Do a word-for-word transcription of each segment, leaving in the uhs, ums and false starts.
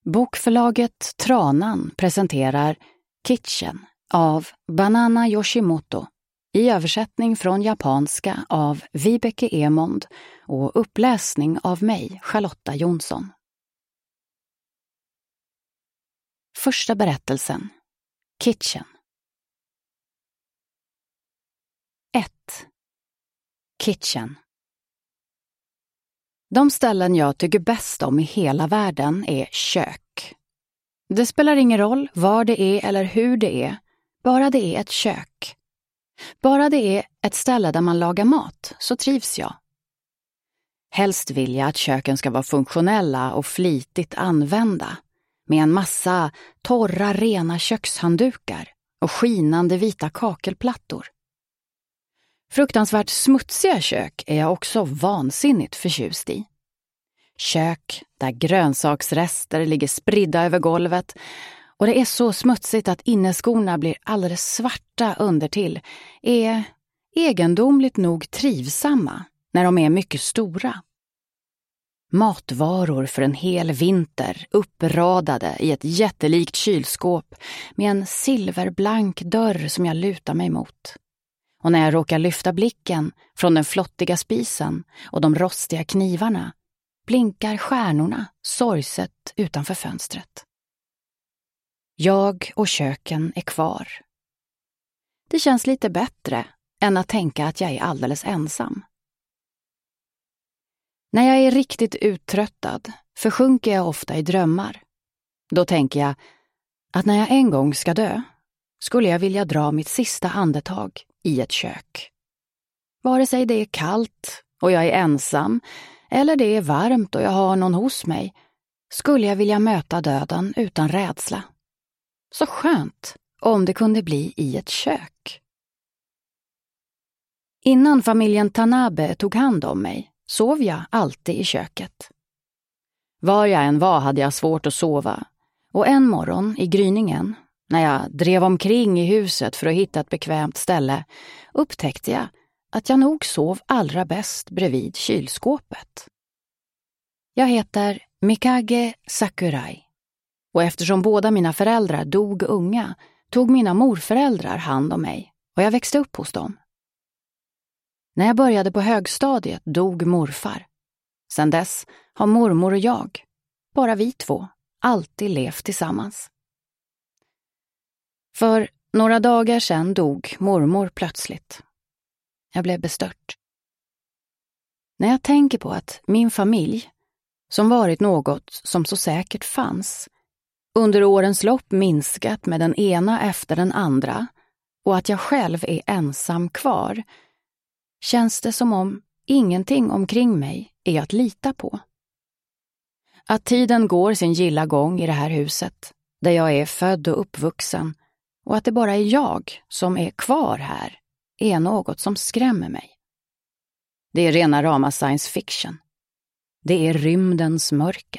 Bokförlaget Tranan presenterar Kitchen av Banana Yoshimoto i översättning från japanska av Vibeke Emond och uppläsning av mig, Charlotta Jonsson. Första berättelsen. Kitchen. ett. Kitchen. De ställen jag tycker bäst om i hela världen är kök. Det spelar ingen roll var det är eller hur det är, bara det är ett kök. Bara det är ett ställe där man lagar mat, så trivs jag. Helst vill jag att köken ska vara funktionella och flitigt använda, med en massa torra, rena kökshanddukar och skinande vita kakelplattor. Fruktansvärt smutsiga kök är jag också vansinnigt förtjust i. Kök där grönsaksrester ligger spridda över golvet och det är så smutsigt att inneskorna blir alldeles svarta undertill är egendomligt nog trivsamma när de är mycket stora. Matvaror för en hel vinter uppradade i ett jättelikt kylskåp med en silverblank dörr som jag lutar mig mot. Och när jag råkar lyfta blicken från den flottiga spisen och de rostiga knivarna blinkar stjärnorna sorgset utanför fönstret. Jag och köken är kvar. Det känns lite bättre än att tänka att jag är alldeles ensam. När jag är riktigt uttröttad försjunker jag ofta i drömmar. Då tänker jag att när jag en gång ska dö skulle jag vilja dra mitt sista andetag i ett kök. Vare sig det är kallt och jag är ensam eller det är varmt och jag har någon hos mig skulle jag vilja möta döden utan rädsla. Så skönt om det kunde bli i ett kök. Innan familjen Tanabe tog hand om mig sov jag alltid i köket. Var jag än var hade jag svårt att sova och en morgon i gryningen, när jag drev omkring i huset för att hitta ett bekvämt ställe, upptäckte jag att jag nog sov allra bäst bredvid kylskåpet. Jag heter Mikage Sakurai och eftersom båda mina föräldrar dog unga tog mina morföräldrar hand om mig och jag växte upp hos dem. När jag började på högstadiet dog morfar. Sedan dess har mormor och jag, bara vi två, alltid levt tillsammans. För några dagar sedan dog mormor plötsligt. Jag blev bestört. När jag tänker på att min familj, som varit något som så säkert fanns, under årens lopp minskat med den ena efter den andra och att jag själv är ensam kvar, känns det som om ingenting omkring mig är att lita på. Att tiden går sin gilla gång i det här huset, där jag är född och uppvuxen, och att det bara är jag som är kvar här, är något som skrämmer mig. Det är rena rama science fiction. Det är rymdens mörker.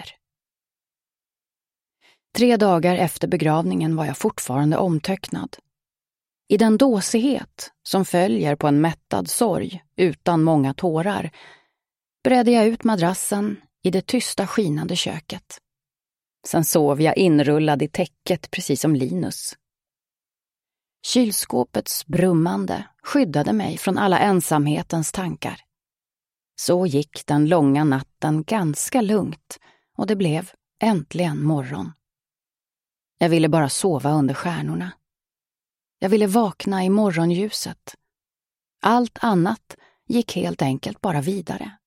Tre dagar efter begravningen var jag fortfarande omtöcknad. I den dåsighet som följer på en mättad sorg utan många tårar bredde jag ut madrassen i det tysta skinande köket. Sen sov jag inrullad i täcket precis som Linus. Kylskåpets brummande skyddade mig från alla ensamhetens tankar. Så gick den långa natten ganska lugnt och det blev äntligen morgon. Jag ville bara sova under stjärnorna. Jag ville vakna i morgonljuset. Allt annat gick helt enkelt bara vidare.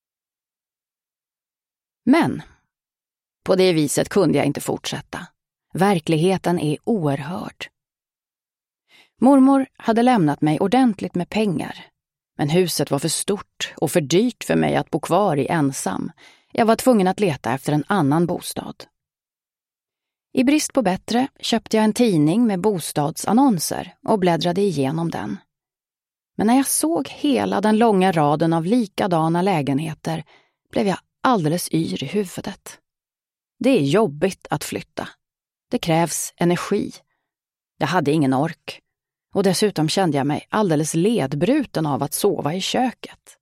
Men på det viset kunde jag inte fortsätta. Verkligheten är oerhörd. Mormor hade lämnat mig ordentligt med pengar. Men huset var för stort och för dyrt för mig att bo kvar i ensam. Jag var tvungen att leta efter en annan bostad. I brist på bättre köpte jag en tidning med bostadsannonser och bläddrade igenom den. Men när jag såg hela den långa raden av likadana lägenheter blev jag alldeles yr i huvudet. Det är jobbigt att flytta. Det krävs energi. Jag hade ingen ork. Och dessutom kände jag mig alldeles ledbruten av att sova i köket.